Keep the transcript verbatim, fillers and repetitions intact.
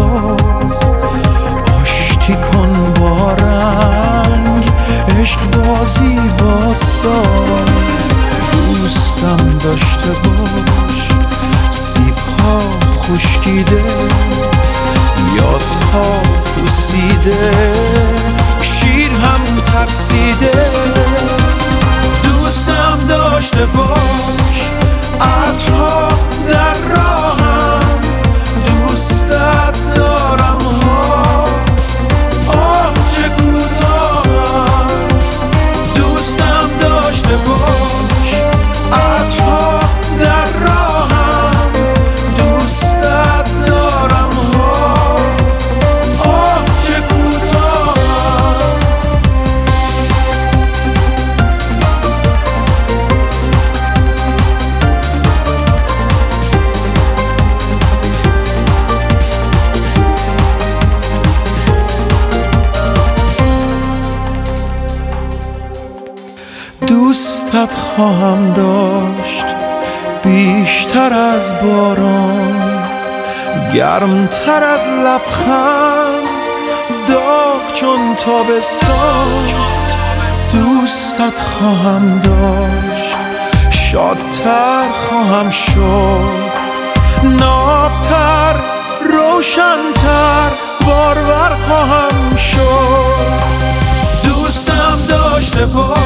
باز آشتی کن با رنگ، عشق بازی با ساز. دوستم داشته باش سیب ها خشکیده، یاسها پوسیده، شیر هم ترسیده. دوستم داشته باش عطرها در راهم، دوستت دارم ها آه چه کوتاهم. دوستم داشته باش عطرها در راهم، دوستت دارم ها آه چه کوتاهم. دوستت خواهم داشت بیشتر از باران، گرمتر از لبخند، داغ چون تابستان. دوستت خواهم داشت شادتر خواهم شد، نابتر روشنتر بارور خواهم شد. دوستم داشته باش